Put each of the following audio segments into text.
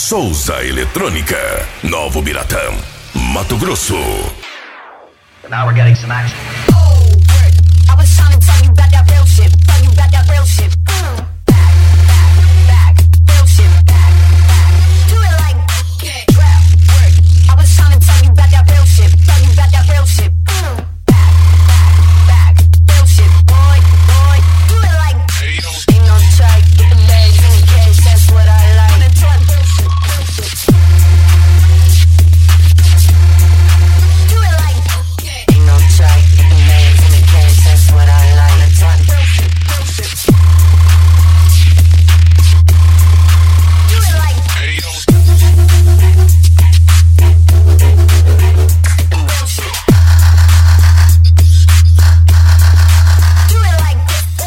Souza Eletrônica, Novo Biratã, Mato Grosso. Now we're getting some action. I was trying to tell you about that real shit. Tell you about that real shit. Back, real shit. Back. Do it like rap, work. I was trying to tell you about that real shit. Tell you about that real shit. Back, real shit. Boy, do it like ain't no track. Get the legs in the cage. That's what I like. Wanna talk real shit, real shit. Do it like ain't no track. Get the legs in the cage. That's what I like. Wanna talk real shit, real shit. Do it like real shit. Do it like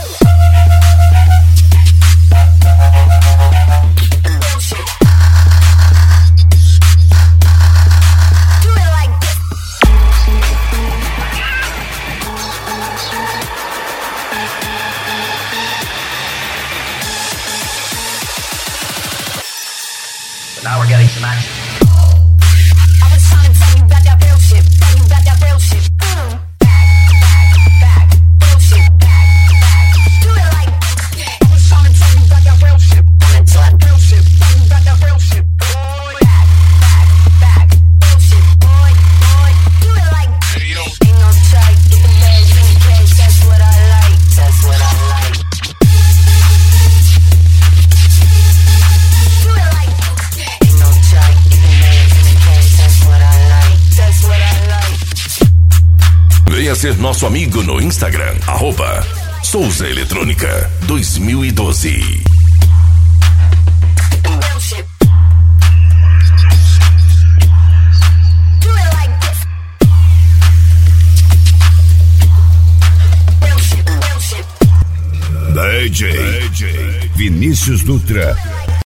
real shit. Do it like But now we're getting some action. I was trying to tell you about that real shit. Tell you about that real shit. Back, real shit. Back. Do it like I was trying to tell you about that real shit. Wanna talk real shit. Tell you about that real shit. Back, real shit. Boy. Do it like ain't no track. Get the legs in the cage. That's what I like. That's what I like. Do it like ain't no track. Get the legs in the cage. That's what I like. That's what I like. Venha ser nosso amigo no Instagram, @Souza Eletrônica 2012. Real shit. Do it like this. Real shit. DJ Vinícius Dutra